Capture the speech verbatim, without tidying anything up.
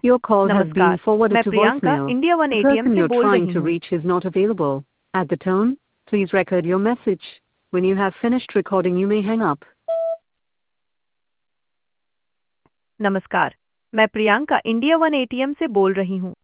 Your call has been नमस्कार, forwarded मैं to Priyanka voicemail. India one The ATM person से you're बोल trying रही to हूँ। reach is not available. At the tone, please record your message. When you have finished recording, you may hang up. नमस्कार, मैं Priyanka India one ATM से बोल रही हूँ।